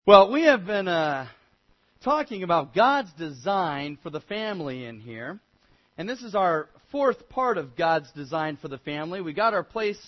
Well, we have been talking about God's design for the family in here, and this is our fourth part of God's design for the family. We got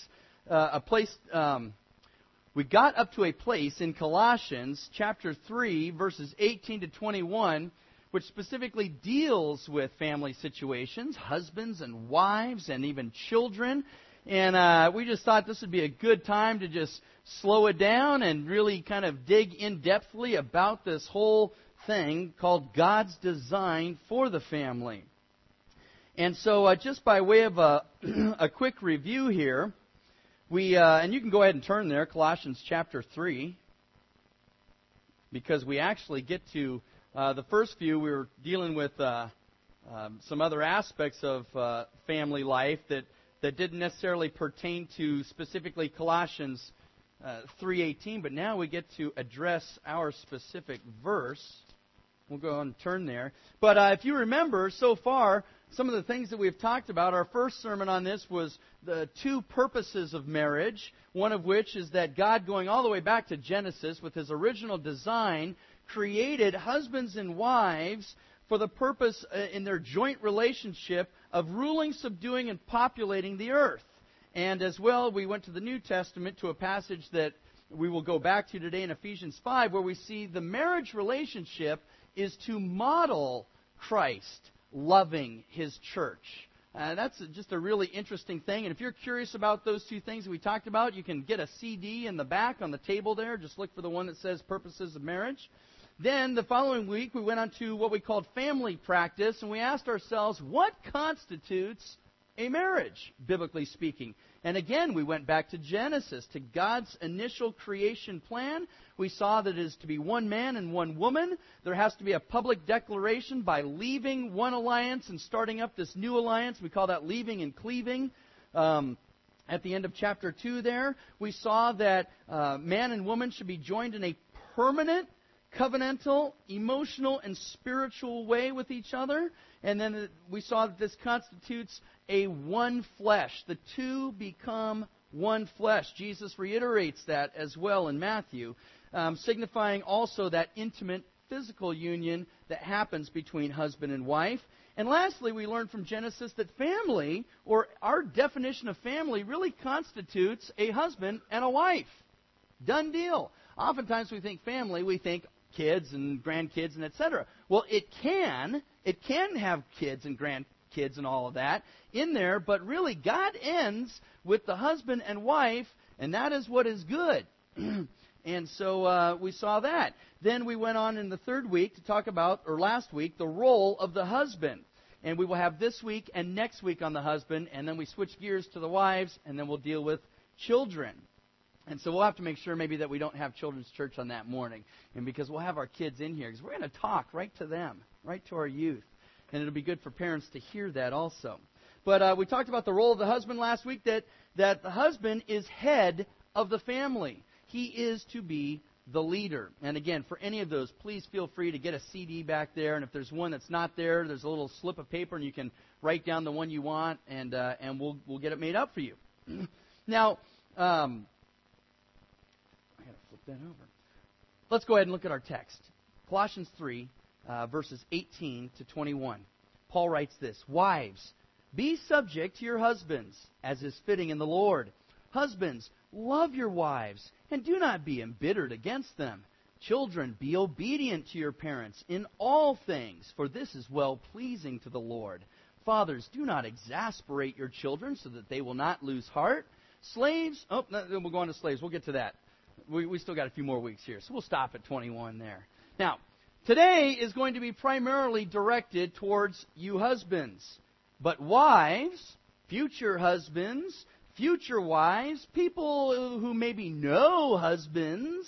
we got up to a place in Colossians chapter 3, verses 18 to 21, which specifically deals with family situations, husbands and wives, and even children. And we just thought this would be a good time to just slow it down and really kind of dig in-depthly about this whole thing called God's design for the family. And so just by way of a quick review here, and you can go ahead and turn there, Colossians chapter 3, because we actually get to the first few. We were dealing with some other aspects of family life that didn't necessarily pertain to specifically Colossians 3:18, but now we get to address our specific verse. We'll go and turn there. But if you remember, so far, some of the things that we've talked about, our first sermon on this was the two purposes of marriage, one of which is that God, going all the way back to Genesis with His original design, created husbands and wives for the purpose in their joint relationship of ruling, subduing, and populating the earth. And as well, we went to the New Testament to a passage that we will go back to today in Ephesians 5, where we see the marriage relationship is to model Christ loving His church. That's just a really interesting thing. And if you're curious about those two things that we talked about, you can get a CD in the back on the table there. Just look for the one that says Purposes of Marriage. Then the following week, we went on to what we called family practice, and we asked ourselves, what constitutes a marriage, biblically speaking? And again, we went back to Genesis, to God's initial creation plan. We saw that it is to be one man and one woman. There has to be a public declaration by leaving one alliance and starting up this new alliance. We call that leaving and cleaving. At the end of chapter 2 there, we saw that man and woman should be joined in a permanent, covenantal, emotional, and spiritual way with each other. And then we saw that this constitutes a one flesh. The two become one flesh. Jesus reiterates that as well in Matthew, signifying also that intimate physical union that happens between husband and wife. And lastly, we learned from Genesis that family, or our definition of family, really constitutes a husband and a wife. Done deal. Oftentimes we think family, we think kids and grandkids and etc. Well, it can have kids and grandkids and all of that in there, but really God ends with the husband and wife, and that is what is good. And so we saw that. Then we went on in the third week to talk about, or last week, the role of the husband. And we will have this week and next week on the husband, and then we switch gears to the wives, and then we'll deal with children. And so we'll have to make sure maybe that we don't have children's church on that morning. And because we'll have our kids in here, because we're going to talk right to them, right to our youth. And it'll be good for parents to hear that also. But we talked about the role of the husband last week, that the husband is head of the family. He is to be the leader. And again, for any of those, please feel free to get a CD back there. And if there's one that's not there, there's a little slip of paper, and you can write down the one you want, and we'll get it made up for you. Now, that over. Let's go ahead and look at our text. Colossians 3, verses 18 to 21. Paul writes this: Wives, be subject to your husbands, as is fitting in the Lord. Husbands, love your wives, and do not be embittered against them. Children, be obedient to your parents in all things, for this is well-pleasing to the Lord. Fathers, do not exasperate your children so that they will not lose heart. Slaves, we'll go on to slaves. We'll get to that. We still got a few more weeks here, so we'll stop at 21 there. Now, today is going to be primarily directed towards you husbands. But wives, future husbands, future wives, people who maybe know husbands,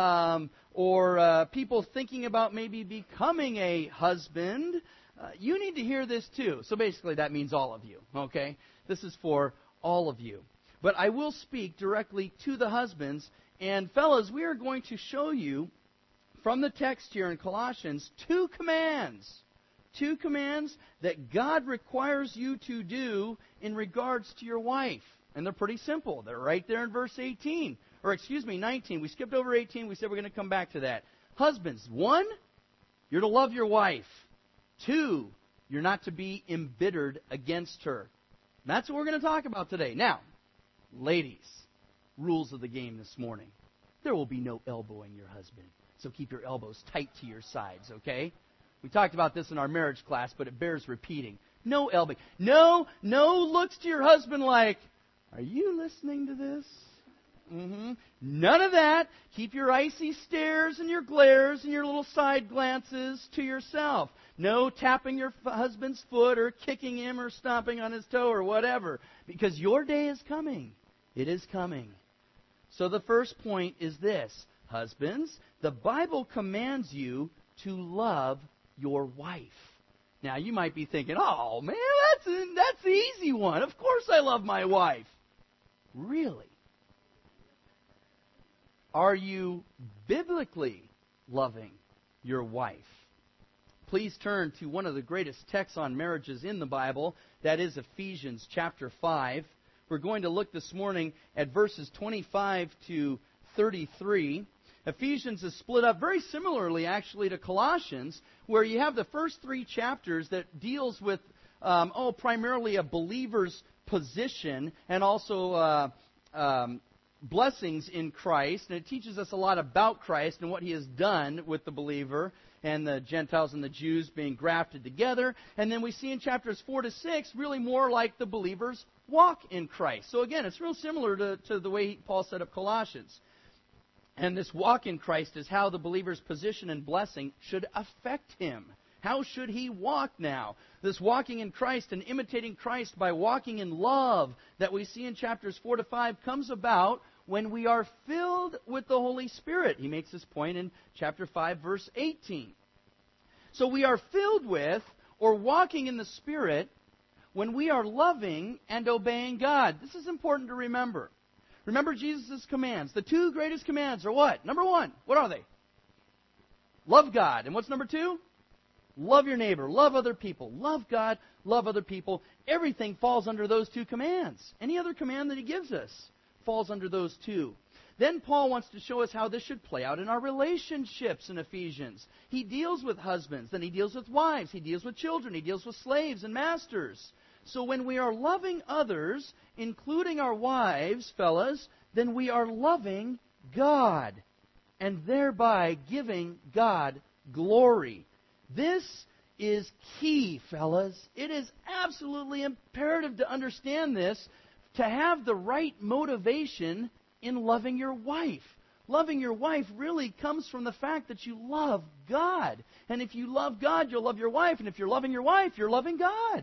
or people thinking about maybe becoming a husband, you need to hear this too. So basically that means all of you, okay? This is for all of you. But I will speak directly to the husbands. And fellas, we are going to show you from the text here in Colossians two commands that God requires you to do in regards to your wife. And they're pretty simple. They're right there in verse 18. 19. We skipped over 18. We said we're going to come back to that. Husbands, 1, you're to love your wife. 2, you're not to be embittered against her. And that's what we're going to talk about today. Now, ladies, rules of the game this morning. There will be no elbowing your husband. So keep your elbows tight to your sides, okay? We talked about this in our marriage class, but it bears repeating. No elbowing. No looks to your husband like, are you listening to this? None of that. Keep your icy stares and your glares and your little side glances to yourself. No tapping your husband's foot or kicking him or stomping on his toe or whatever. Because your day is coming. It is coming. So the first point is this. Husbands, the Bible commands you to love your wife. Now, you might be thinking, oh, man, that's the easy one. Of course I love my wife. Really? Are you biblically loving your wife? Please turn to one of the greatest texts on marriages in the Bible. That is Ephesians chapter 5. We're going to look this morning at verses 25 to 33. Ephesians is split up very similarly, actually, to Colossians, where you have the first 3 chapters that deals with, primarily a believer's position and also blessings in Christ. And it teaches us a lot about Christ and what He has done with the believer and the Gentiles and the Jews being grafted together. And then we see in chapters 4 to 6 really more like the believer's walk in Christ. So again, it's real similar to the way Paul set up Colossians. And this walk in Christ is how the believer's position and blessing should affect him. How should he walk now? This walking in Christ and imitating Christ by walking in love that we see in chapters 4 to 5 comes about when we are filled with the Holy Spirit. He makes this point in chapter 5, verse 18. So we are filled with or walking in the Spirit when we are loving and obeying God. This is important to remember. Remember Jesus' commands. The 2 greatest commands are what? Number 1, what are they? Love God. And what's number 2? Love your neighbor. Love other people. Love God. Love other people. Everything falls under those 2 commands. Any other command that he gives us falls under those 2. Then Paul wants to show us how this should play out in our relationships in Ephesians. He deals with husbands. Then he deals with wives. He deals with children. He deals with slaves and masters. So when we are loving others, including our wives, fellas, then we are loving God and thereby giving God glory. This is key, fellas. It is absolutely imperative to understand this, to have the right motivation in loving your wife. Loving your wife really comes from the fact that you love God. And if you love God, you'll love your wife. And if you're loving your wife, you're loving God.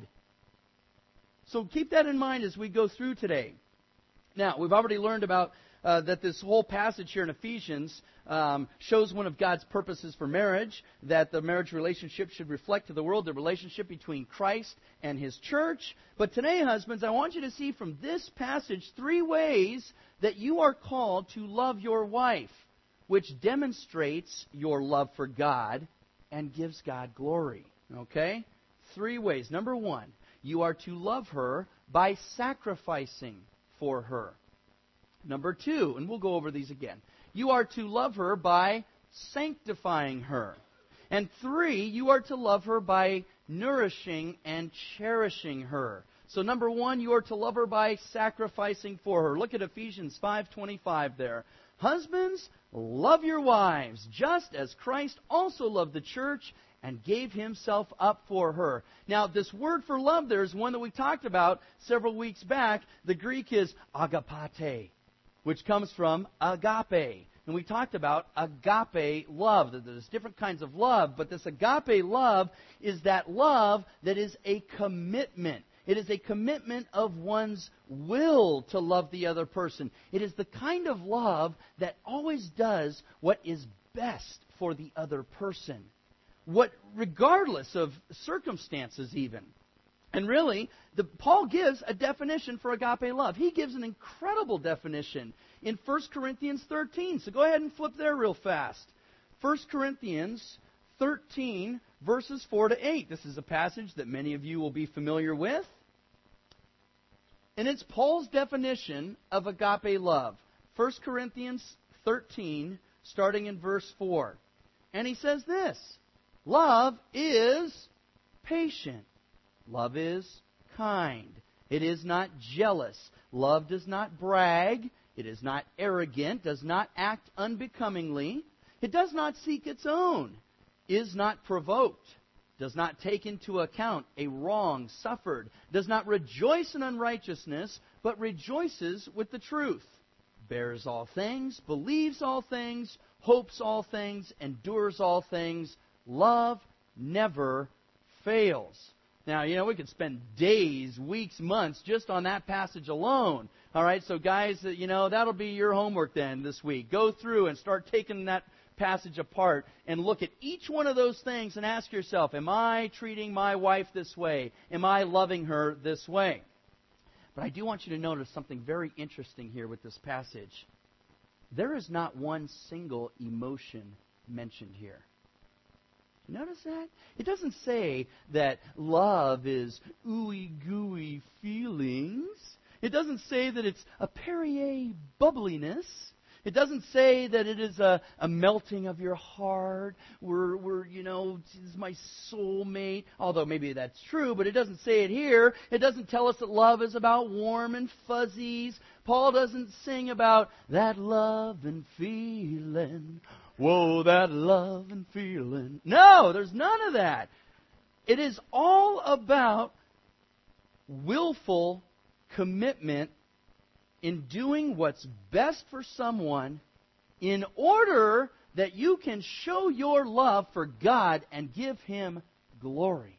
So keep that in mind as we go through today. Now, we've already learned about that this whole passage here in Ephesians shows one of God's purposes for marriage, that the marriage relationship should reflect to the world the relationship between Christ and His church. But today, husbands, I want you to see from this passage 3 ways that you are called to love your wife, which demonstrates your love for God and gives God glory. Okay? 3 ways. Number 1. You are to love her by sacrificing for her. Number 2, and we'll go over these again. You are to love her by sanctifying her. And 3, you are to love her by nourishing and cherishing her. So number 1, you are to love her by sacrificing for her. Look at Ephesians 5:25 there. Husbands, love your wives, just as Christ also loved the church and gave Himself up for her. Now, this word for love there is one that we talked about several weeks back. The Greek is agapate, which comes from agape. And we talked about agape love. There's different kinds of love, but this agape love is that love that is a commitment. It is a commitment of one's will to love the other person. It is the kind of love that always does what is best for the other person. Regardless of circumstances even. And really, Paul gives a definition for agape love. He gives an incredible definition in 1 Corinthians 13. So go ahead and flip there real fast. 1 Corinthians 13, verses 4 to 8. This is a passage that many of you will be familiar with. And it's Paul's definition of agape love. 1 Corinthians 13, starting in verse 4. And he says this, love is patient. Love is kind. It is not jealous. Love does not brag. It is not arrogant, does not act unbecomingly. It does not seek its own, is not provoked, does not take into account a wrong suffered, does not rejoice in unrighteousness, but rejoices with the truth, bears all things, believes all things, hopes all things, endures all things. Love never fails. Now, we could spend days, weeks, months just on that passage alone. All right, so guys, that'll be your homework then this week. Go through and start taking that passage apart and look at each one of those things and ask yourself, am I treating my wife this way? Am I loving her this way? But I do want you to notice something very interesting here with this passage. There is not one single emotion mentioned here. Notice that? It doesn't say that love is ooey gooey feelings. It doesn't say that it's a Perrier bubbliness. It doesn't say that it is a melting of your heart. This is my soulmate. Although maybe that's true, but it doesn't say it here. It doesn't tell us that love is about warm and fuzzies. Paul doesn't sing about that love and feeling. Whoa, that love and feeling. No, there's none of that. It is all about willful commitment in doing what's best for someone in order that you can show your love for God and give Him glory.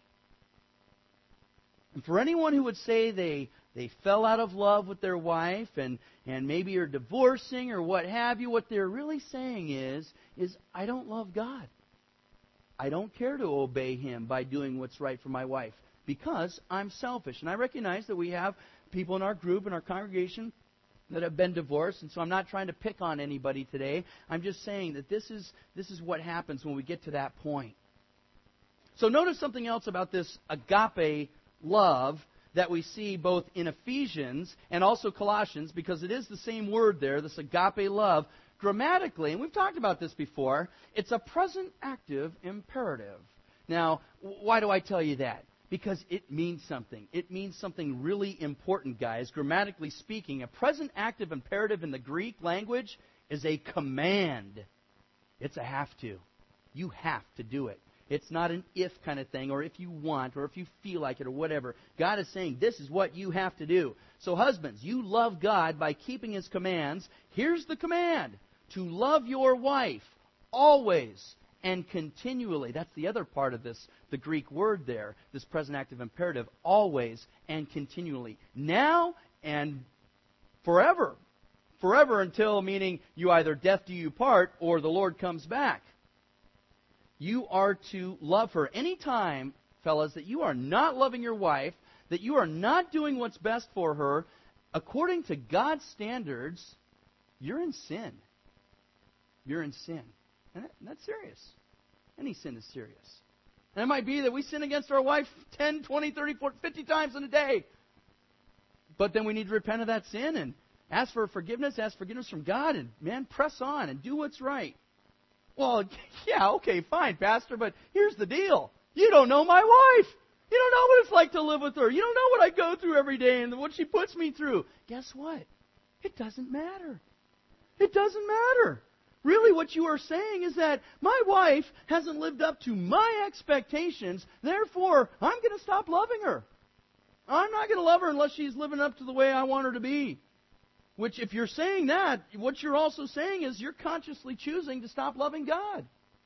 And for anyone who would say they fell out of love with their wife and maybe are divorcing or what have you, what they're really saying is I don't love God. I don't care to obey Him by doing what's right for my wife because I'm selfish. And I recognize that we have people in our group, in our congregation, that have been divorced, and so I'm not trying to pick on anybody today. I'm just saying that this is what happens when we get to that point. So notice something else about this agape love that we see both in Ephesians and also Colossians, because it is the same word there, this agape love. Grammatically, and we've talked about this before, it's a present active imperative. Now, why do I tell you that? Because it means something. It means something really important, guys. Grammatically speaking, a present active imperative in the Greek language is a command. It's a have to. You have to do it. It's not an if kind of thing, or if you want, or if you feel like it, or whatever. God is saying, this is what you have to do. So husbands, you love God by keeping His commands. Here's the command: to love your wife always and continually. That's the other part of this, the Greek word there, this present active imperative, always and continually. Now and forever. Forever until, meaning you either death do you part or the Lord comes back. You are to love her. Any time, fellas, that you are not loving your wife, that you are not doing what's best for her, according to God's standards, you're in sin. You're in sin. And that's serious. Any sin is serious. And it might be that we sin against our wife 10, 20, 30, 40, 50 times in a day. But then we need to repent of that sin and ask for forgiveness from God, and, press on and do what's right. Well, yeah, okay, fine, Pastor, but here's the deal. You don't know my wife. You don't know what it's like to live with her. You don't know what I go through every day and what she puts me through. Guess what? It doesn't matter. It doesn't matter. Really, what you are saying is that my wife hasn't lived up to my expectations, therefore, I'm going to stop loving her. I'm not going to love her unless she's living up to the way I want her to be. Which, if you're saying that, what you're also saying is you're consciously choosing to stop loving God.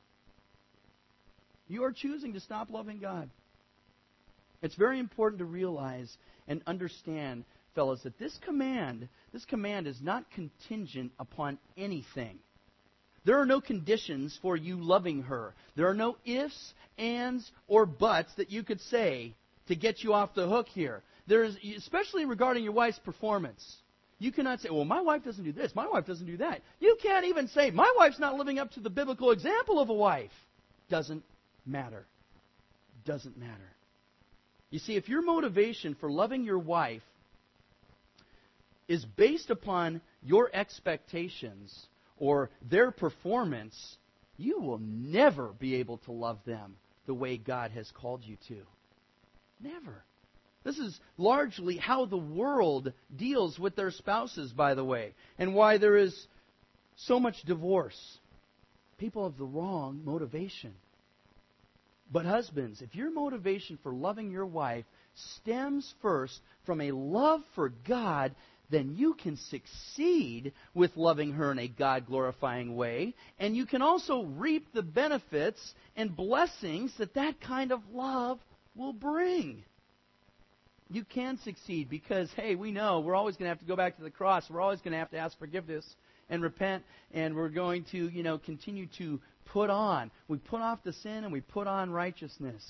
You are choosing to stop loving God. It's very important to realize and understand, fellas, that this command is not contingent upon anything. There are no conditions for you loving her. There are no ifs, ands, or buts that you could say to get you off the hook here. There is, especially regarding your wife's performance. You cannot say, well, my wife doesn't do this, my wife doesn't do that. You can't even say, my wife's not living up to the biblical example of a wife. Doesn't matter. Doesn't matter. You see, if your motivation for loving your wife is based upon your expectations or their performance, you will never be able to love them the way God has called you to. Never. This is largely how the world deals with their spouses, by the way, and why there is so much divorce. People have the wrong motivation. But husbands, if your motivation for loving your wife stems first from a love for God, then you can succeed with loving her in a God-glorifying way, and you can also reap the benefits and blessings that that kind of love will bring. You can succeed because, hey, we know we're always going to have to go back to the cross. We're always going to have to ask forgiveness and repent, and we're going to, continue to put on. We put off the sin and we put on righteousness.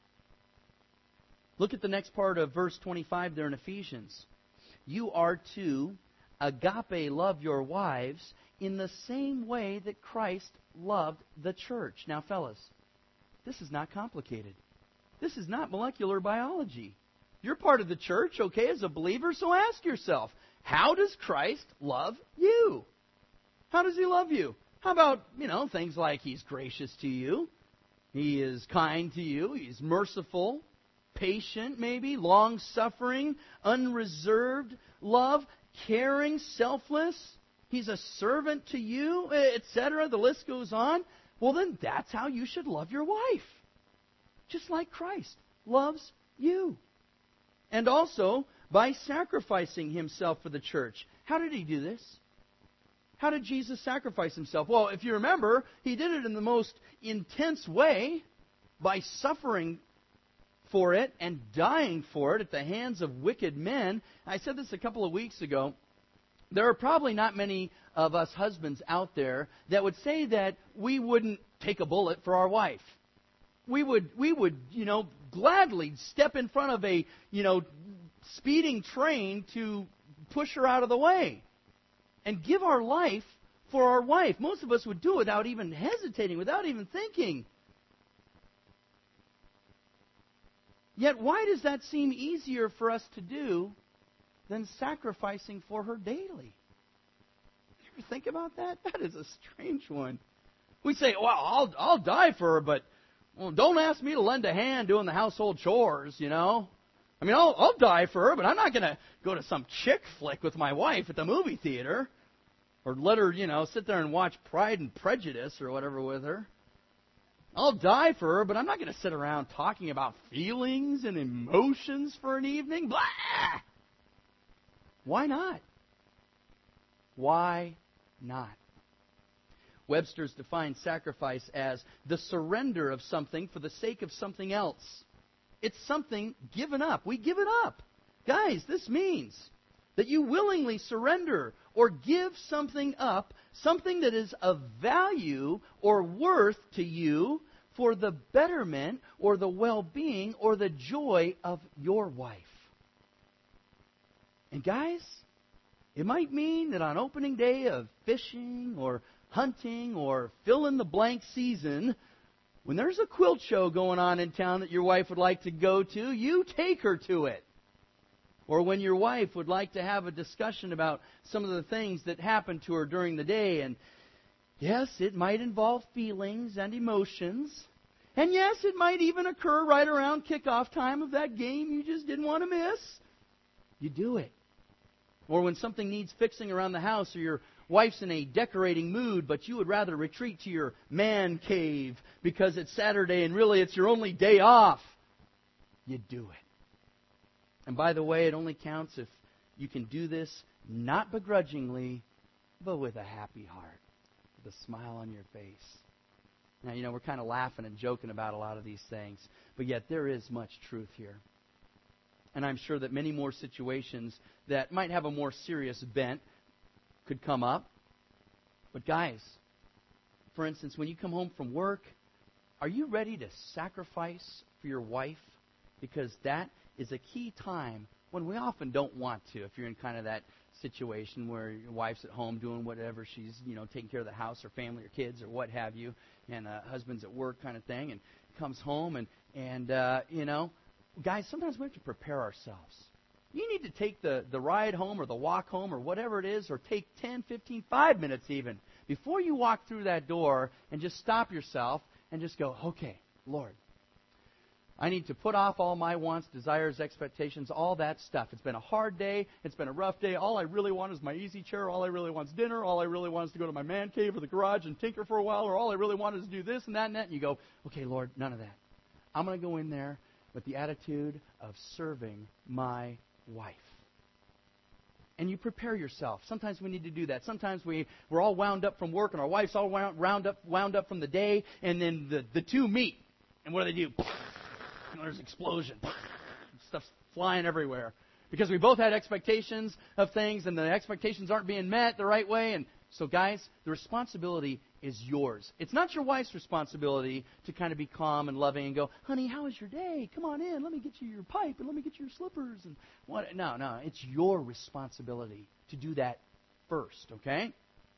Look at the next part of verse 25 there in Ephesians. You are to agape love your wives in the same way that Christ loved the church. Now, fellas, this is not complicated. This is not molecular biology. You're part of the church, okay, as a believer, so ask yourself, how does Christ love you? How does He love you? How about, things like He's gracious to you, He is kind to you, He's merciful, patient maybe, long-suffering, unreserved love, caring, selfless, He's a servant to you, etc. The list goes on. Well, then that's how you should love your wife. Just like Christ loves you. And also by sacrificing Himself for the church. How did He do this? How did Jesus sacrifice Himself? Well, if you remember, He did it in the most intense way by suffering for it and dying for it at the hands of wicked men. I said this a couple of weeks ago. There are probably not many of us husbands out there that would say that we wouldn't take a bullet for our wife. We would, gladly step in front of a, speeding train to push her out of the way and give our life for our wife. Most of us would do it without even hesitating, without even thinking. Yet why does that seem easier for us to do than sacrificing for her daily? You ever think about that? That is a strange one. We say, well, I'll die for her, but don't ask me to lend a hand doing the household chores, I mean, I'll die for her, but I'm not going to go to some chick flick with my wife at the movie theater or let her, sit there and watch Pride and Prejudice or whatever with her. I'll die for her, but I'm not going to sit around talking about feelings and emotions for an evening. Blah! Why not? Why not? Webster's defines sacrifice as the surrender of something for the sake of something else. It's something given up. We give it up. Guys, this means that you willingly surrender or give something up, something that is of value or worth to you for the betterment or the well-being or the joy of your wife. And guys, it might mean that on opening day of fishing or hunting or fill-in-the-blank season, when there's a quilt show going on in town that your wife would like to go to, you take her to it. Or when your wife would like to have a discussion about some of the things that happened to her during the day. And yes, it might involve feelings and emotions. And yes, it might even occur right around kickoff time of that game you just didn't want to miss. You do it. Or when something needs fixing around the house, or your wife's in a decorating mood, but you would rather retreat to your man cave because it's Saturday and really it's your only day off. You do it. And by the way, it only counts if you can do this not begrudgingly, but with a happy heart, with a smile on your face. Now, we're kind of laughing and joking about a lot of these things, but yet there is much truth here. And I'm sure that many more situations that might have a more serious bent could come up. But guys, for instance, when you come home from work, are you ready to sacrifice for your wife? Because that is a key time when we often don't want to. If you're in kind of that situation where your wife's at home doing whatever, she's, taking care of the house or family or kids or what have you, and husband's at work kind of thing, and comes home and guys, sometimes we have to prepare ourselves. You need to take the ride home or the walk home or whatever it is, or take 10, 15, 5 minutes even, before you walk through that door, and just stop yourself and just go, okay, Lord, I need to put off all my wants, desires, expectations, all that stuff. It's been a hard day. It's been a rough day. All I really want is my easy chair. All I really want is dinner. All I really want is to go to my man cave or the garage and tinker for a while. Or all I really want is to do this and that and that. And you go, okay, Lord, none of that. I'm going to go in there with the attitude of serving my wife. And you prepare yourself. Sometimes we need to do that. Sometimes we're all wound up from work and our wife's all wound up from the day. And then the two meet. And what do? There's an explosion. Stuff's flying everywhere. Because we both had expectations of things, and the expectations aren't being met the right way. And so, guys, the responsibility is yours. It's not your wife's responsibility to kind of be calm and loving and go, honey, how was your day? Come on in. Let me get you your pipe, and let me get you your slippers. And what? No. It's your responsibility to do that first, okay?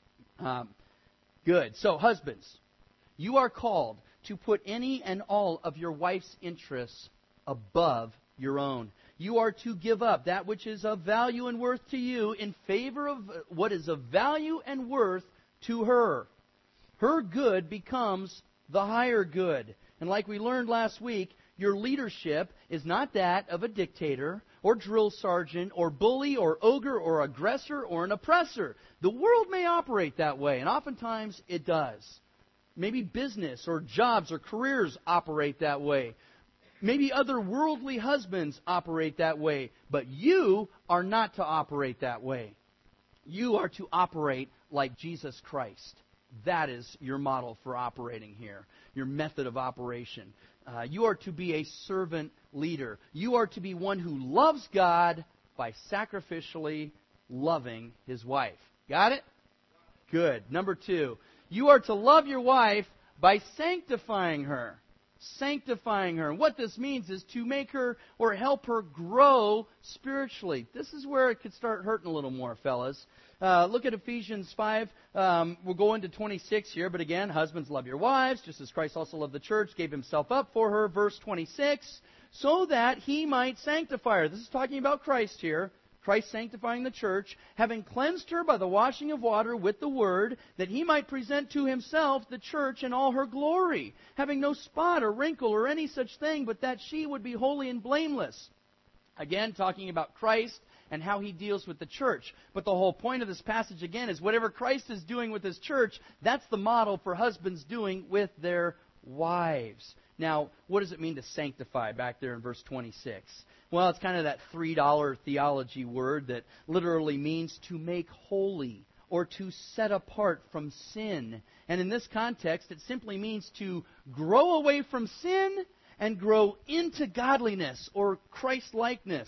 Good. So, husbands, you are called to put any and all of your wife's interests above your own. You are to give up that which is of value and worth to you in favor of what is of value and worth to her. Her good becomes the higher good. And like we learned last week, your leadership is not that of a dictator or drill sergeant or bully or ogre or aggressor or an oppressor. The world may operate that way, and oftentimes it does. Maybe business or jobs or careers operate that way. Maybe other worldly husbands operate that way. But you are not to operate that way. You are to operate like Jesus Christ. That is your model for operating here, your method of operation. You are to be a servant leader. You are to be one who loves God by sacrificially loving his wife. Got it? Good. Number 2. You are to love your wife by sanctifying her. Sanctifying her. And what this means is to make her or help her grow spiritually. This is where it could start hurting a little more, fellas. Look at Ephesians 5. We'll go into 26 here. But again, husbands, love your wives, just as Christ also loved the church, gave himself up for her. Verse 26. So that he might sanctify her. This is talking about Christ here. Christ sanctifying the church, having cleansed her by the washing of water with the word, that he might present to himself the church in all her glory, having no spot or wrinkle or any such thing, but that she would be holy and blameless. Again, talking about Christ and how he deals with the church. But the whole point of this passage, again, is whatever Christ is doing with his church, that's the model for husbands doing with their wives. Now, what does it mean to sanctify back there in verse 26? Well, it's kind of that $3 theology word that literally means to make holy or to set apart from sin. And in this context, it simply means to grow away from sin and grow into godliness or Christ-likeness.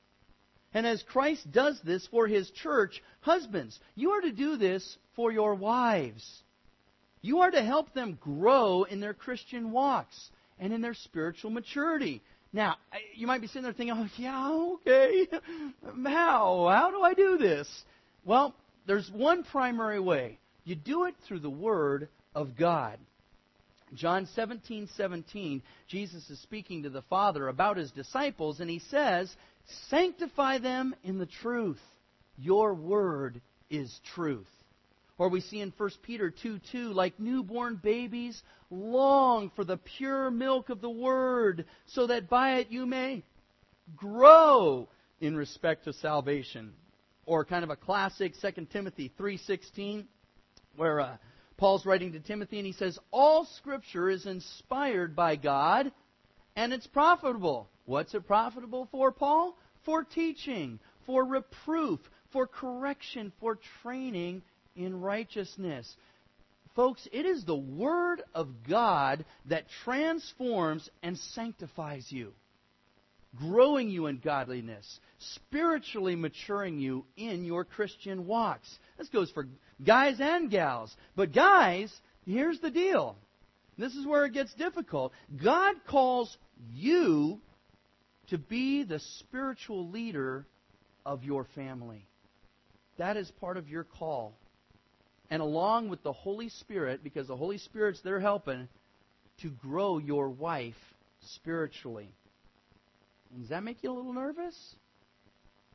And as Christ does this for his church, husbands, you are to do this for your wives. You are to help them grow in their Christian walks and in their spiritual maturity. Now, you might be sitting there thinking, oh, yeah, okay. How do I do this? Well, there's one primary way. You do it through the Word of God. John 17:17, Jesus is speaking to the Father about his disciples, and he says, sanctify them in the truth. Your Word is truth. Or we see in 1 Peter 2:2, like newborn babies, long for the pure milk of the Word, so that by it you may grow in respect to salvation. Or kind of a classic 2 Timothy 3:16, where Paul's writing to Timothy and he says, all Scripture is inspired by God and it's profitable. What's it profitable for, Paul? For teaching, for reproof, for correction, for training in righteousness. Folks, it is the Word of God that transforms and sanctifies you, growing you in godliness, spiritually maturing you in your Christian walks. This goes for guys and gals. But guys, here's the deal. This is where it gets difficult. God calls you to be the spiritual leader of your family. That is part of your call. And along with the Holy Spirit, because the Holy Spirit's there helping, to grow your wife spiritually. Does that make you a little nervous?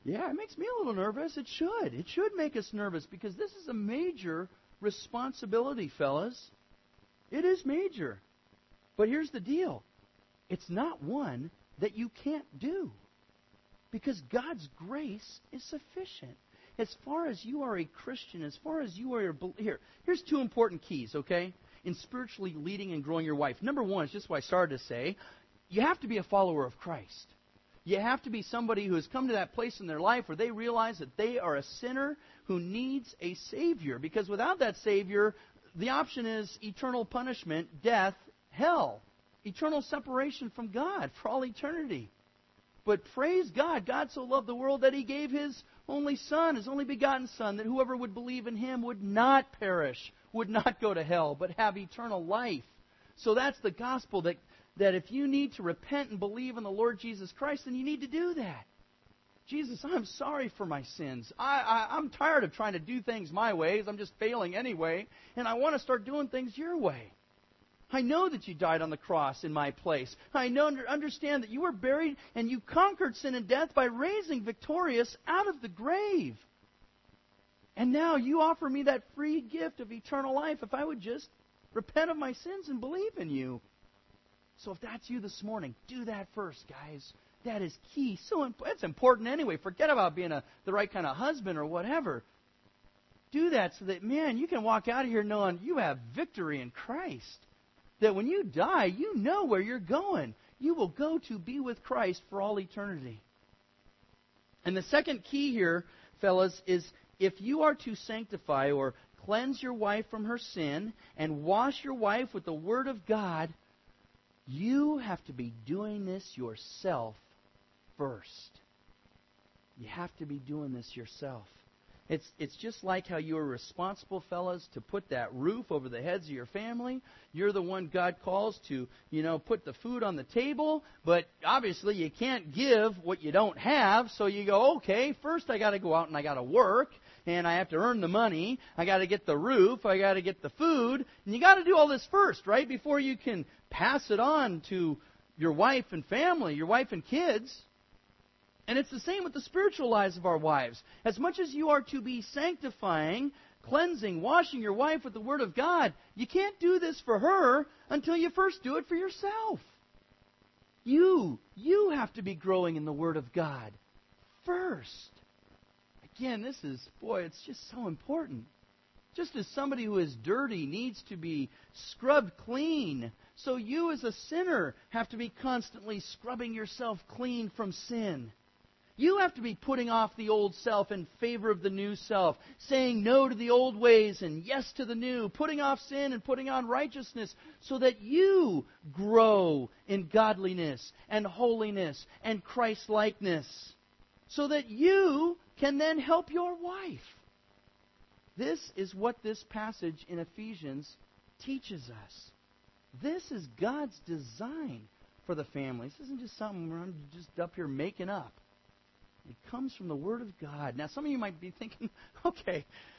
Yeah, it makes me a little nervous. It should. It should make us nervous because this is a major responsibility, fellas. It is major. But here's the deal. It's not one that you can't do. Because God's grace is sufficient. As far as you are a Christian, as far as you are here's two important keys, okay, in spiritually leading and growing your wife. Number one is just what I started to say. You have to be a follower of Christ. You have to be somebody who has come to that place in their life where they realize that they are a sinner who needs a Savior. Because without that Savior, the option is eternal punishment, death, hell, eternal separation from God for all eternity. But praise God, God so loved the world that He gave His only Son, His only begotten Son, that whoever would believe in Him would not perish, would not go to hell, but have eternal life. So that's the gospel, that if you need to repent and believe in the Lord Jesus Christ, then you need to do that. Jesus, I'm sorry for my sins. I'm tired of trying to do things my ways. I'm just failing anyway, and I want to start doing things your way. I know that you died on the cross in my place. I understand that you were buried and you conquered sin and death by raising victorious out of the grave. And now you offer me that free gift of eternal life if I would just repent of my sins and believe in you. So if that's you this morning, do that first, guys. That is key. So it's important anyway. Forget about being the right kind of husband or whatever. Do that so that, man, you can walk out of here knowing you have victory in Christ. That when you die, you know where you're going. You will go to be with Christ for all eternity. And the second key here, fellas, is if you are to sanctify or cleanse your wife from her sin and wash your wife with the Word of God, you have to be doing this yourself first. You have to be doing this yourself. It's just like how you are responsible, fellas, to put that roof over the heads of your family. You're the one God calls to, put the food on the table. But obviously you can't give what you don't have. So you go, okay, first I got to go out and I got to work. And I have to earn the money. I got to get the roof. I got to get the food. And you got to do all this first, right? Before you can pass it on to your wife and family, your wife and kids. And it's the same with the spiritual lives of our wives. As much as you are to be sanctifying, cleansing, washing your wife with the Word of God, you can't do this for her until you first do it for yourself. You have to be growing in the Word of God first. Again, it's just so important. Just as somebody who is dirty needs to be scrubbed clean, so you as a sinner have to be constantly scrubbing yourself clean from sin. You have to be putting off the old self in favor of the new self, saying no to the old ways and yes to the new, putting off sin and putting on righteousness so that you grow in godliness and holiness and Christ-likeness, so that you can then help your wife. This is what this passage in Ephesians teaches us. This is God's design for the family. This isn't just something I'm just up here making up. It comes from the Word of God. Now, some of you might be thinking, okay,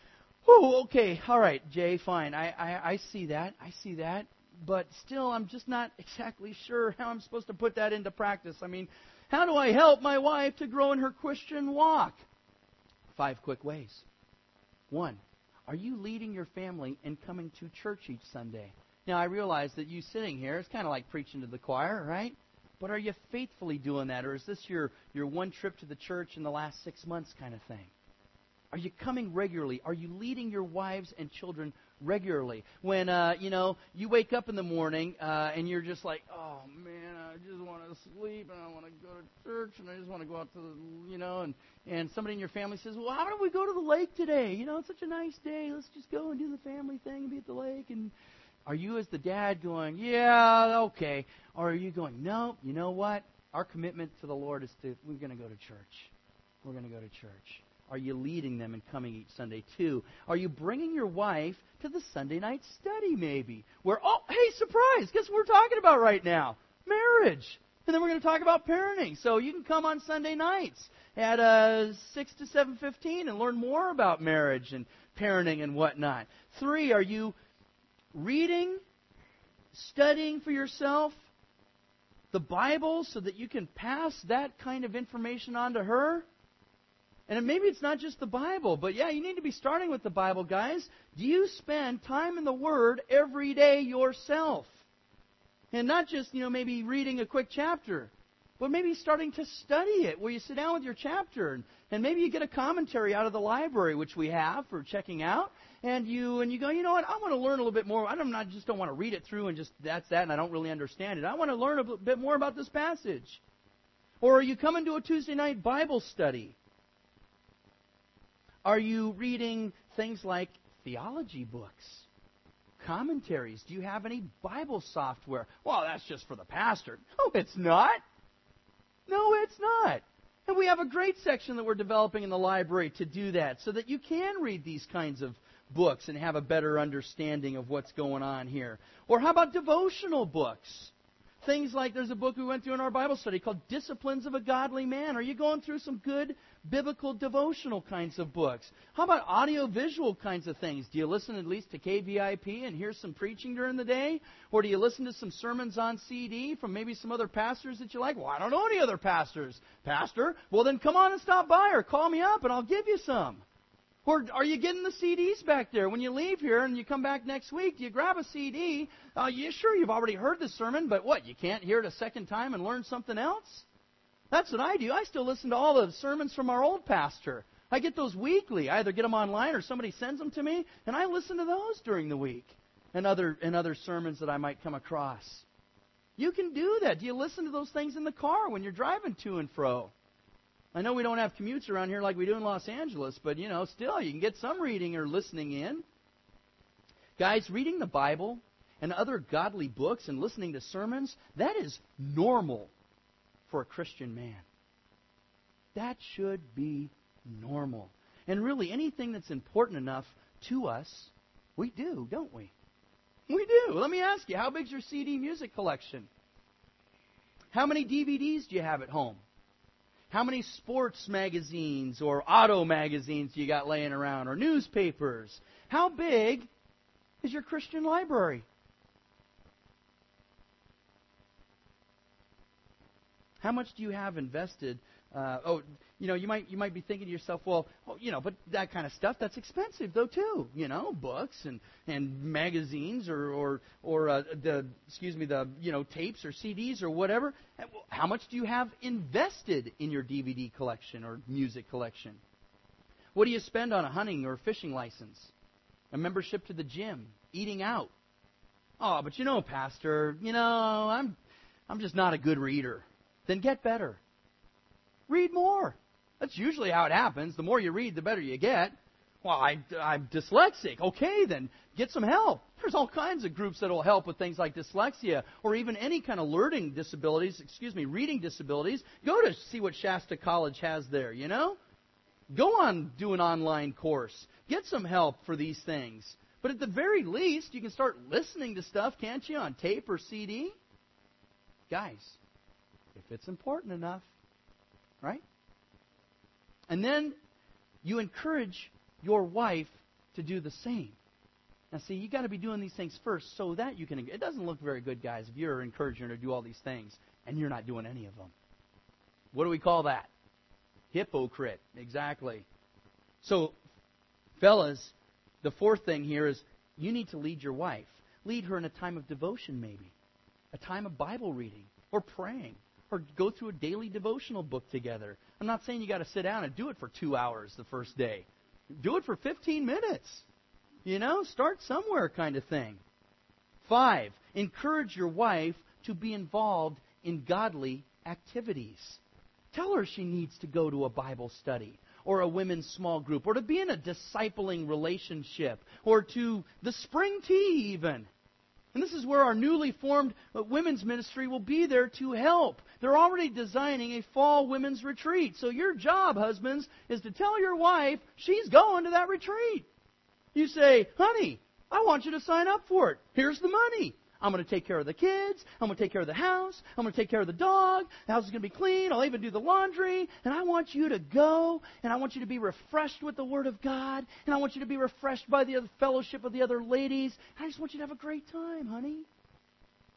all right, Jay, fine. I see that. But still, I'm just not exactly sure how I'm supposed to put that into practice. I mean, how do I help my wife to grow in her Christian walk? 5 quick ways. 1, are you leading your family in coming to church each Sunday? Now, I realize that you sitting here, it's kind of like preaching to the choir, right? But are you faithfully doing that? Or is this your one trip to the church in the last 6 months kind of thing? Are you coming regularly? Are you leading your wives and children regularly? When, you wake up in the morning and you're just like, oh, man, I just want to sleep and I want to go to church and I just want to go out to, and somebody in your family says, well, how about we go to the lake today? It's such a nice day. Let's just go and do the family thing and be at the lake. And are you as the dad going, yeah, okay. Or are you going, no, you know what? Our commitment to the Lord is we're going to go to church. We're going to go to church. Are you leading them and coming each Sunday too? Are you bringing your wife to the Sunday night study maybe? Where, oh, hey, surprise, guess what we're talking about right now? Marriage. And then we're going to talk about parenting. So you can come on Sunday nights at 6 to 7:15 and learn more about marriage and parenting and whatnot. 3, are you reading, studying for yourself the Bible so that you can pass that kind of information on to her? And maybe it's not just the Bible, but yeah, you need to be starting with the Bible, guys. Do you spend time in the Word every day yourself? And not just, maybe reading a quick chapter, but maybe starting to study it, where you sit down with your chapter, and maybe you get a commentary out of the library, which we have for checking out, and you go, you know what, I want to learn a little bit more. I just don't want to read it through and just that's that, and I don't really understand it. I want to learn a bit more about this passage. Or are you coming to a Tuesday night Bible study? Are you reading things like theology books, commentaries? Do you have any Bible software? Well, that's just for the pastor. No, it's not. No, it's not. And we have a great section that we're developing in the library to do that, so that you can read these kinds of books and have a better understanding of what's going on here. Or how about devotional books? Things like, there's a book we went through in our Bible study called Disciplines of a Godly Man. Are you going through some good biblical devotional kinds of books? How about audio-visual kinds of things? Do you listen at least to KVIP and hear some preaching during the day? Or do you listen to some sermons on CD from maybe some other pastors that you like? Well, I don't know any other pastors. Pastor? Well, then come on and stop by or call me up and I'll give you some. Or are you getting the CDs back there? When you leave here and you come back next week, do you grab a CD? Sure, you've already heard the sermon, but what, you can't hear it a second time and learn something else? That's what I do. I still listen to all the sermons from our old pastor. I get those weekly. I either get them online or somebody sends them to me, and I listen to those during the week and other sermons that I might come across. You can do that. Do you listen to those things in the car when you're driving to and fro? I know we don't have commutes around here like we do in Los Angeles, but, still, you can get some reading or listening in. Guys, reading the Bible and other godly books and listening to sermons, that is normal for a Christian man. That should be normal. And really, anything that's important enough to us, we do, don't we? We do. Let me ask you, how big's your CD music collection? How many DVDs do you have at home? How many sports magazines or auto magazines do you got laying around, or newspapers? How big is your Christian library? How much do you have invested? You might be thinking to yourself, well, but that kind of stuff, that's expensive though too. Books and magazines or the tapes or CDs or whatever. How much do you have invested in your DVD collection or music collection? What do you spend on a hunting or fishing license? A membership to the gym? Eating out? Oh, but Pastor, I'm just not a good reader. Then get better. Read more. That's usually how it happens. The more you read, the better you get. Well, I'm dyslexic. Okay, then get some help. There's all kinds of groups that will help with things like dyslexia or even any kind of reading disabilities. Go to see what Shasta College has there, Go on, do an online course. Get some help for these things. But at the very least, you can start listening to stuff, can't you, on tape or CD? Guys, if it's important enough, right? And then you encourage your wife to do the same. Now, see, you got to be doing these things first so that you can. It doesn't look very good, guys, if you're encouraging her to do all these things and you're not doing any of them. What do we call that? Hypocrite. Exactly. So, fellas, the fourth thing here is you need to lead your wife. Lead her in a time of devotion, maybe. A time of Bible reading or praying. Or go through a daily devotional book together. I'm not saying you got to sit down and do it for 2 hours the first day. Do it for 15 minutes. Start somewhere kind of thing. 5, encourage your wife to be involved in godly activities. Tell her she needs to go to a Bible study or a women's small group or to be in a discipling relationship or to the spring tea even. And this is where our newly formed women's ministry will be there to help. They're already designing a fall women's retreat. So your job, husbands, is to tell your wife she's going to that retreat. You say, honey, I want you to sign up for it. Here's the money. I'm going to take care of the kids. I'm going to take care of the house. I'm going to take care of the dog. The house is going to be clean. I'll even do the laundry. And I want you to go, and I want you to be refreshed with the Word of God, and I want you to be refreshed by the other fellowship of the other ladies. I just want you to have a great time, honey.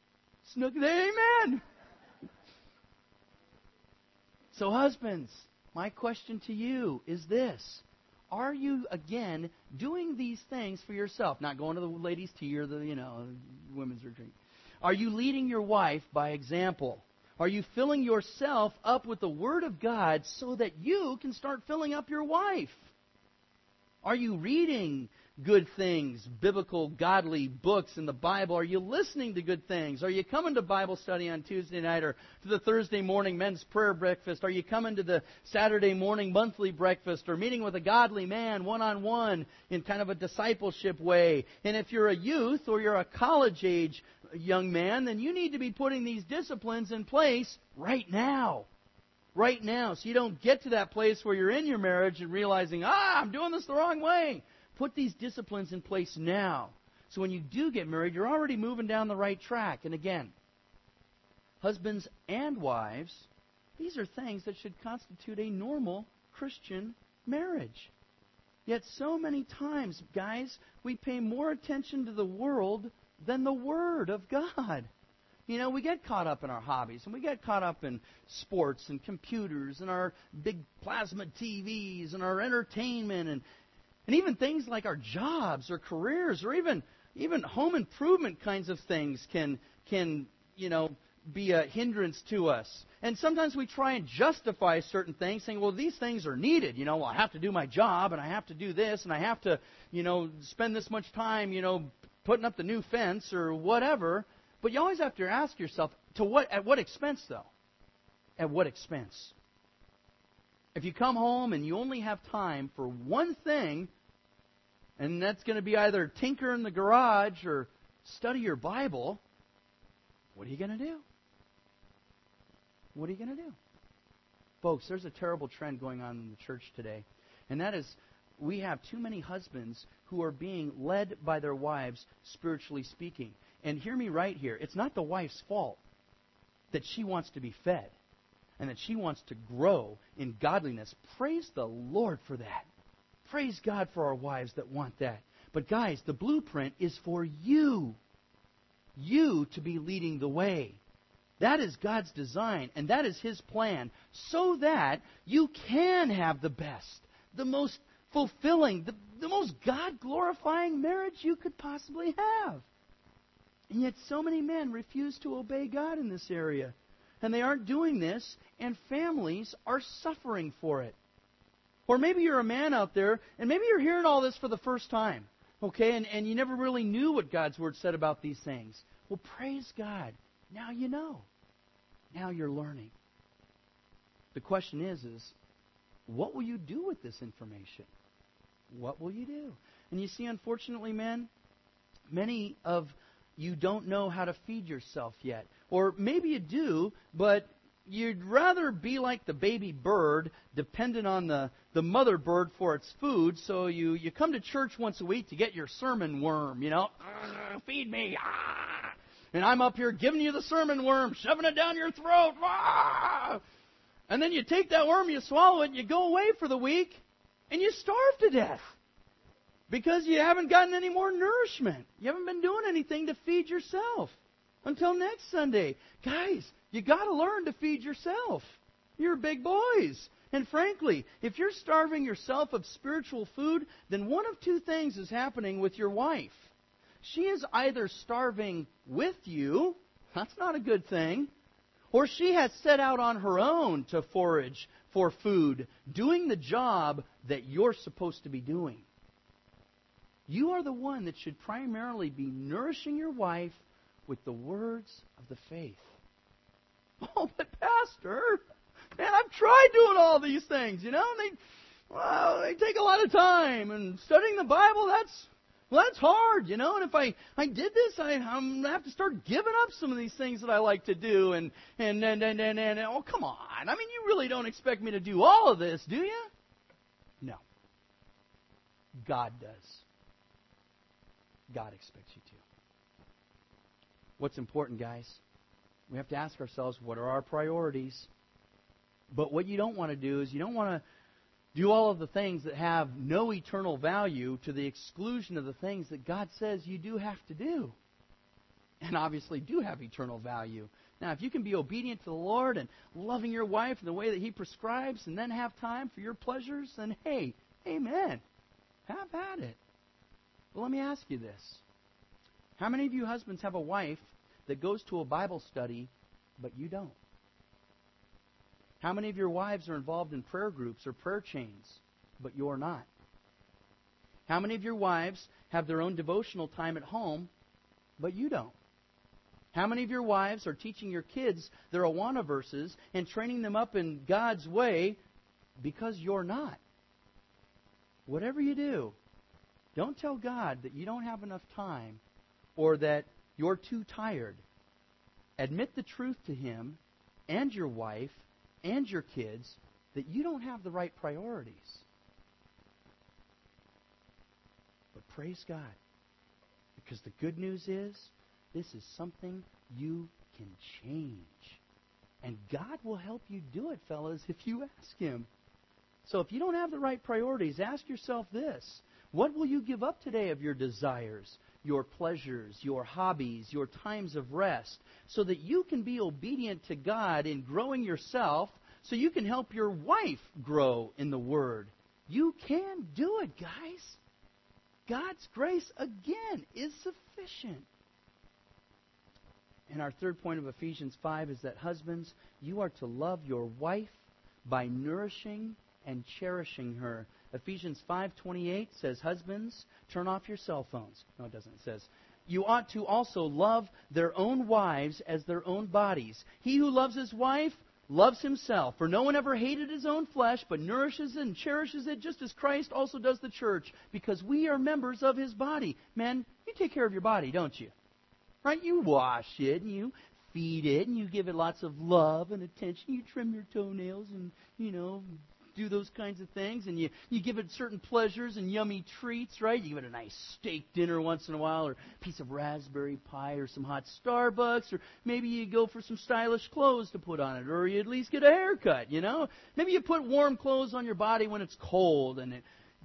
Amen. So husbands, my question to you is this. Are you, again, doing these things for yourself? Not going to the ladies' tea or the, women's retreat. Are you leading your wife by example? Are you filling yourself up with the Word of God so that you can start filling up your wife? Are you reading good things, biblical, godly books in the Bible? Are you listening to good things? Are you coming to Bible study on Tuesday night or to the Thursday morning men's prayer breakfast? Are you coming to the Saturday morning monthly breakfast or meeting with a godly man one-on-one in kind of a discipleship way? And if you're a youth or you're a college-age young man, then you need to be putting these disciplines in place right now. Right now, so you don't get to that place where you're in your marriage and realizing, I'm doing this the wrong way. Put these disciplines in place now. So when you do get married, you're already moving down the right track. And again, husbands and wives, these are things that should constitute a normal Christian marriage. Yet so many times, guys, we pay more attention to the world than the Word of God. We get caught up in our hobbies, and we get caught up in sports and computers and our big plasma TVs and our entertainment and even things like our jobs or careers or even home improvement kinds of things can be a hindrance to us. And sometimes we try and justify certain things, saying, well, these things are needed. Well, I have to do my job, and I have to do this, and I have to, spend this much time, putting up the new fence or whatever. But you always have to ask yourself, at what expense, though? At what expense? If you come home and you only have time for one thing, and that's going to be either tinker in the garage or study your Bible, what are you going to do? What are you going to do? Folks, there's a terrible trend going on in the church today, and that is we have too many husbands who are being led by their wives, spiritually speaking. And hear me right here. It's not the wife's fault that she wants to be fed and that she wants to grow in godliness. Praise the Lord for that. Praise God for our wives that want that. But guys, the blueprint is for you. You to be leading the way. That is God's design, and that is His plan, so that you can have the best, the most fulfilling, the most God-glorifying marriage you could possibly have. And yet so many men refuse to obey God in this area. And they aren't doing this, and families are suffering for it. Or maybe you're a man out there, and maybe you're hearing all this for the first time. Okay, and you never really knew what God's Word said about these things. Well, praise God. Now you know. Now you're learning. The question is what will you do with this information? What will you do? And you see, unfortunately, men, many of you don't know how to feed yourself yet. Or maybe you do, but you'd rather be like the baby bird, dependent on the mother bird for its food. So you come to church once a week to get your sermon worm, feed me. And I'm up here giving you the sermon worm, shoving it down your throat. And then you take that worm, you swallow it, and you go away for the week, and you starve to death. Because you haven't gotten any more nourishment. You haven't been doing anything to feed yourself. Until next Sunday. Guys, you got to learn to feed yourself. You're big boys. And frankly, if you're starving yourself of spiritual food, then one of two things is happening with your wife. She is either starving with you, that's not a good thing, or she has set out on her own to forage for food, doing the job that you're supposed to be doing. You are the one that should primarily be nourishing your wife with the words of the faith. Oh, but Pastor, man, I've tried doing all these things, and they take a lot of time. And studying the Bible, that's hard, and if I did this, I'm going to have to start giving up some of these things that I like to do. And oh, come on. I mean, you really don't expect me to do all of this, do you? No. God does. God expects you to. What's important, guys? We have to ask ourselves, what are our priorities? But what you don't want to do is you don't want to do all of the things that have no eternal value to the exclusion of the things that God says you do have to do. and obviously do have eternal value. Now, if you can be obedient to the Lord and loving your wife in the way that He prescribes and then have time for your pleasures, then hey, amen. Have at it. Well, let me ask you this. How many of you husbands have a wife that goes to a Bible study, but you don't? How many of your wives are involved in prayer groups or prayer chains, but you're not? How many of your wives have their own devotional time at home, but you don't? How many of your wives are teaching your kids their Awana verses and training them up in God's way because you're not? Whatever you do, don't tell God that you don't have enough time or that you're too tired. Admit the truth to Him and your wife and your kids that you don't have the right priorities. But praise God, because the good news is this is something you can change. And God will help you do it, fellas, if you ask Him. So if you don't have the right priorities, ask yourself this. What will you give up today of your desires, your pleasures, your hobbies, your times of rest, so that you can be obedient to God in growing yourself, so you can help your wife grow in the Word? You can do it, guys. God's grace, again, is sufficient. And our third point of Ephesians 5 is that, husbands, you are to love your wife by nourishing and cherishing her. Ephesians 5:28 says, husbands, turn off your cell phones. No, it doesn't. It says, you ought to also love their own wives as their own bodies. He who loves his wife loves himself. For no one ever hated his own flesh, but nourishes it and cherishes it, just as Christ also does the church, because we are members of His body. Men, you take care of your body, don't you? Right? You wash it, and you feed it, and you give it lots of love and attention. You trim your toenails and, do those kinds of things. And you give it certain pleasures and yummy treats, right? You give it a nice steak dinner once in a while, or a piece of raspberry pie, or some hot Starbucks, or maybe you go for some stylish clothes to put on it, or you at least get a haircut, Maybe you put warm clothes on your body when it's cold, and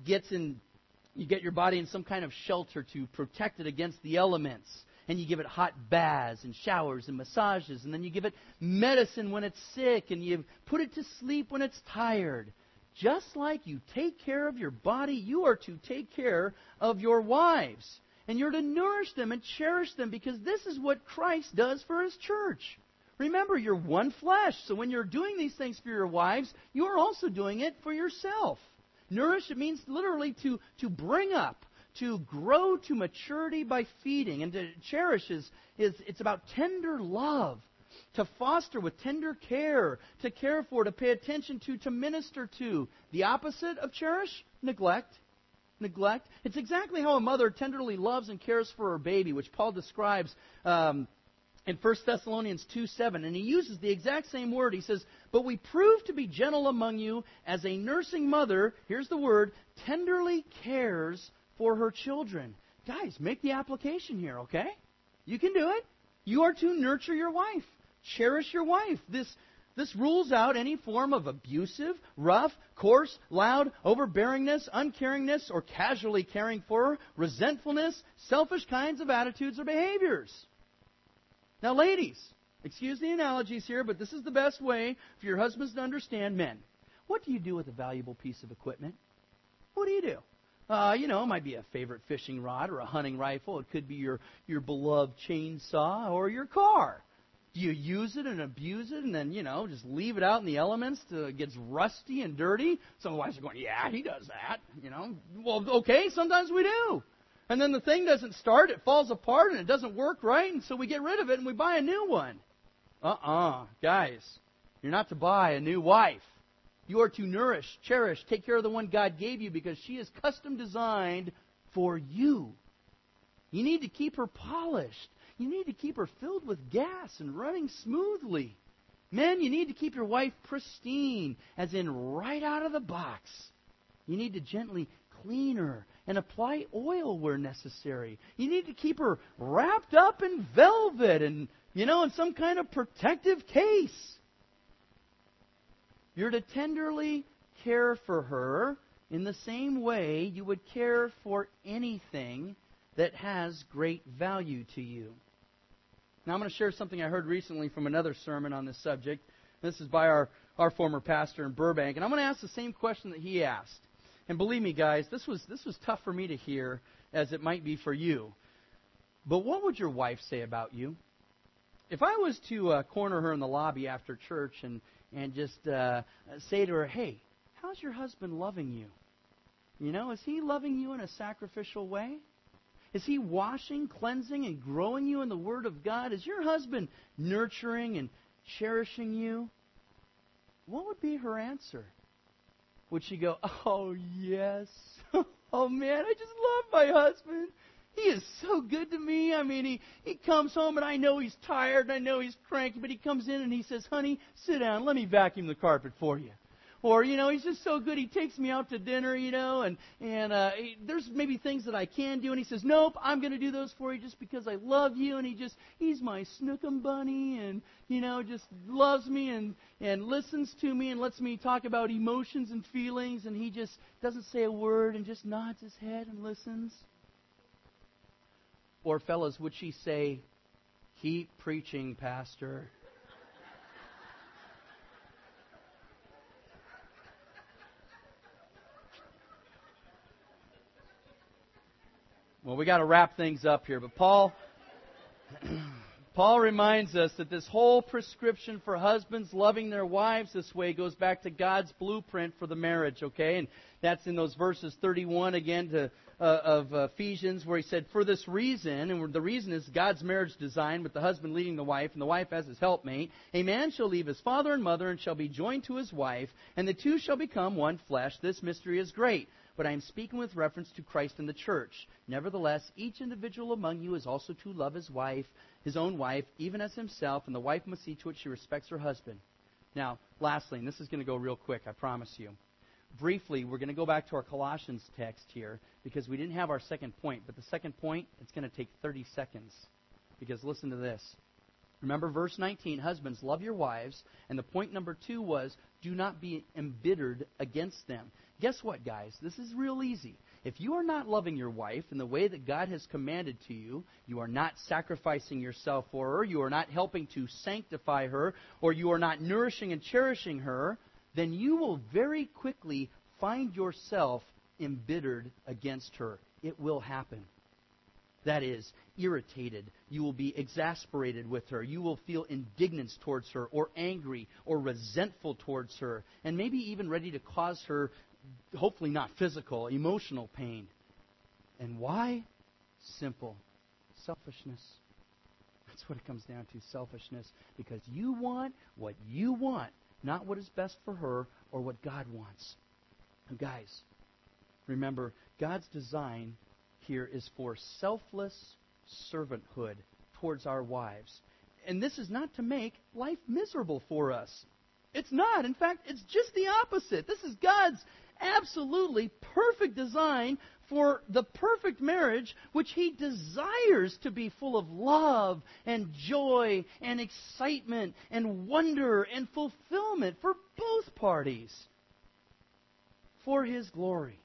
you get your body in some kind of shelter to protect it against the elements. And you give it hot baths and showers and massages. And then you give it medicine when it's sick. And you put it to sleep when it's tired. Just like you take care of your body, you are to take care of your wives. And you're to nourish them and cherish them, because this is what Christ does for His church. Remember, you're one flesh. So when you're doing these things for your wives, you are also doing it for yourself. Nourish, it means literally to bring up. To grow to maturity by feeding. And to cherish it's about tender love. To foster with tender care. To care for, to pay attention to minister to. The opposite of cherish? Neglect. Neglect. It's exactly how a mother tenderly loves and cares for her baby, which Paul describes in 1 Thessalonians 2:7. And he uses the exact same word. He says, but we prove to be gentle among you as a nursing mother, here's the word, tenderly cares for her children. Guys, make the application here, okay? You can do it. You are to nurture your wife. Cherish your wife. This rules out any form of abusive, rough, coarse, loud, overbearingness, uncaringness, or casually caring for her, resentfulness, selfish kinds of attitudes or behaviors. Now, ladies, excuse the analogies here, but this is the best way for your husbands to understand men. What do you do with a valuable piece of equipment? What do you do? It might be a favorite fishing rod or a hunting rifle. It could be your beloved chainsaw or your car. Do you use it and abuse it and then, just leave it out in the elements till it gets rusty and dirty? Some wives are going, yeah, he does that. Well, okay, sometimes we do. And then the thing doesn't start, it falls apart, and it doesn't work right, and so we get rid of it and we buy a new one. Guys, you're not to buy a new wife. You are to nourish, cherish, take care of the one God gave you, because she is custom designed for you. You need to keep her polished. You need to keep her filled with gas and running smoothly. Men, you need to keep your wife pristine, as in right out of the box. You need to gently clean her and apply oil where necessary. You need to keep her wrapped up in velvet and, in some kind of protective case. You're to tenderly care for her in the same way you would care for anything that has great value to you. Now I'm going to share something I heard recently from another sermon on this subject. This is by our former pastor in Burbank. And I'm going to ask the same question that he asked. And believe me, guys, this was tough for me to hear, as it might be for you. But what would your wife say about you? If I was to corner her in the lobby after church and just say to her, hey, how's your husband loving you? You know, is he loving you in a sacrificial way? Is he washing, cleansing, and growing you in the Word of God? Is your husband nurturing and cherishing you? What would be her answer? Would she go, oh, yes. Oh, man, I just love my husband. He is so good to me. I mean, he comes home and I know he's tired and I know he's cranky, but he comes in and he says, honey, sit down. Let me vacuum the carpet for you. Or, you know, he's just so good. He takes me out to dinner, you know, and there's maybe things that I can do. And he says, nope, I'm going to do those for you just because I love you. And he's my snookum bunny and, you know, just loves me and listens to me and lets me talk about emotions and feelings. And he just doesn't say a word and just nods his head and listens. Or, fellas, would she say, keep preaching, Pastor? Well, we got to wrap things up here, but Paul reminds us that this whole prescription for husbands loving their wives this way goes back to God's blueprint for the marriage, okay? And that's in those verses 31 again of Ephesians, where he said, for this reason, and the reason is God's marriage design with the husband leading the wife and the wife as his helpmate, a man shall leave his father and mother and shall be joined to his wife, and the two shall become one flesh. This mystery is great. But I am speaking with reference to Christ and the church. Nevertheless, each individual among you is also to love his wife, his own wife, even as himself, and the wife must see to it she respects her husband. Now, lastly, and this is going to go real quick, I promise you. Briefly, we're going to go back to our Colossians text here, because we didn't have our second point. But the second point, it's going to take 30 seconds. Because listen to this. Remember verse 19, husbands, love your wives. And the point number 2 was, do not be embittered against them. Guess what, guys? This is real easy. If you are not loving your wife in the way that God has commanded to you, you are not sacrificing yourself for her, you are not helping to sanctify her, or you are not nourishing and cherishing her, then you will very quickly find yourself embittered against her. It will happen. That is, irritated. You will be exasperated with her. You will feel indignance towards her, or angry, or resentful towards her, and maybe even ready to cause her, hopefully not physical, emotional pain. And why? Simple. Selfishness. That's what it comes down to, selfishness. Because you want what you want, not what is best for her or what God wants. And guys, remember, God's design here is for selfless servanthood towards our wives. And this is not to make life miserable for us. It's not. In fact, it's just the opposite. This is God's absolutely perfect design for the perfect marriage, which He desires to be full of love and joy and excitement and wonder and fulfillment for both parties, for His glory.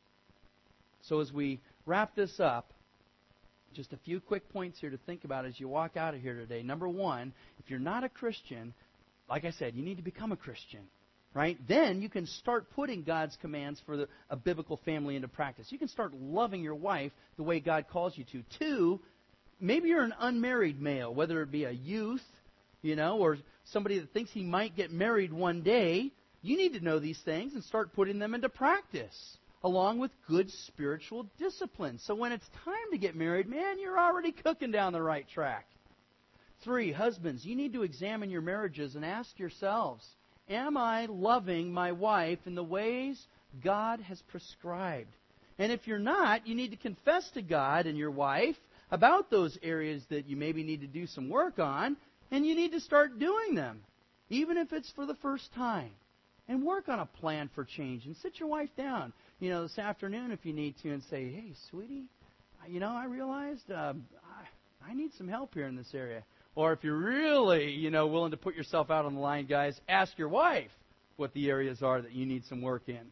So as we wrap this up, just a few quick points here to think about as you walk out of here today. Number 1, if you're not a Christian, like I said, you need to become a Christian, right? Then you can start putting God's commands for a biblical family into practice. You can start loving your wife the way God calls you to. 2, maybe you're an unmarried male, whether it be a youth, or somebody that thinks he might get married one day. You need to know these things and start putting them into practice, along with good spiritual discipline. So when it's time to get married, man, you're already cooking down the right track. 3, husbands, you need to examine your marriages and ask yourselves, am I loving my wife in the ways God has prescribed? And if you're not, you need to confess to God and your wife about those areas that you maybe need to do some work on, and you need to start doing them, even if it's for the first time. And work on a plan for change. And sit your wife down, this afternoon if you need to, and say, hey, sweetie, I realized I need some help here in this area. Or if you're really, willing to put yourself out on the line, guys, ask your wife what the areas are that you need some work in.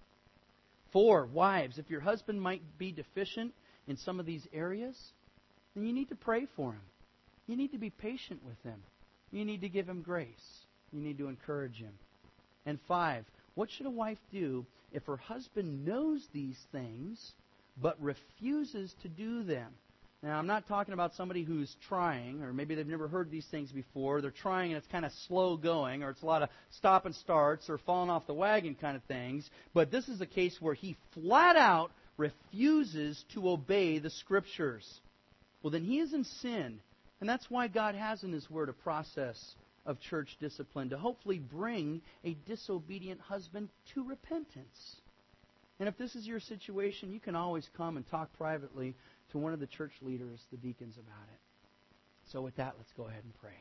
4, wives, if your husband might be deficient in some of these areas, then you need to pray for him. you need to be patient with him. You need to give him grace. You need to encourage him. And 5, what should a wife do if her husband knows these things but refuses to do them? Now, I'm not talking about somebody who's trying, or maybe they've never heard these things before. They're trying and it's kind of slow going, or it's a lot of stop and starts, or falling off the wagon kind of things. But this is a case where he flat out refuses to obey the Scriptures. Well, then he is in sin. And that's why God has in His Word a process of church discipline to hopefully bring a disobedient husband to repentance. And if this is your situation, you can always come and talk privately to one of the church leaders, the deacons, about it. So with that, let's go ahead and pray.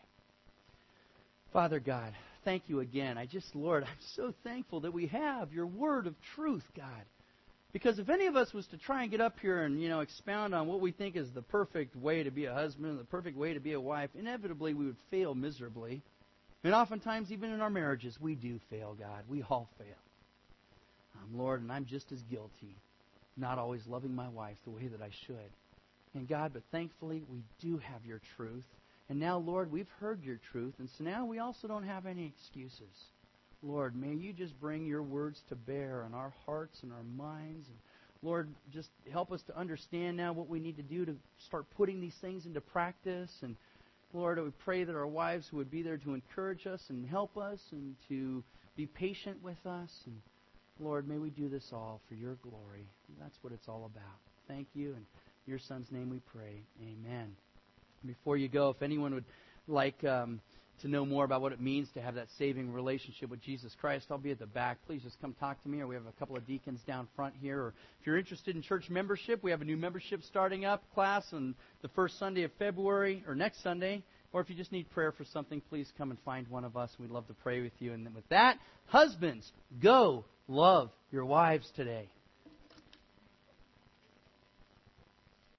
Father God, thank you again. Lord, I'm so thankful that we have your word of truth, God. Because if any of us was to try and get up here and, expound on what we think is the perfect way to be a husband, the perfect way to be a wife, inevitably we would fail miserably. And oftentimes, even in our marriages, we do fail, God. We all fail. Lord, and I'm just as guilty, not always loving my wife the way that I should. And God, but thankfully, we do have your truth. And now, Lord, we've heard your truth, and so now we also don't have any excuses. Lord, may you just bring your words to bear on our hearts and our minds. And Lord, just help us to understand now what we need to do to start putting these things into practice. And Lord, we pray that our wives would be there to encourage us and help us and to be patient with us. And Lord, may we do this all for your glory. That's what it's all about. Thank you. In your Son's name we pray. Amen. Before you go, if anyone would like to know more about what it means to have that saving relationship with Jesus Christ, I'll be at the back. Please just come talk to me, or we have a couple of deacons down front here. Or if you're interested in church membership, we have a new membership starting up class on the first Sunday of February, or next Sunday. Or if you just need prayer for something, please come and find one of us. We'd love to pray with you. And with that, husbands, go love your wives today.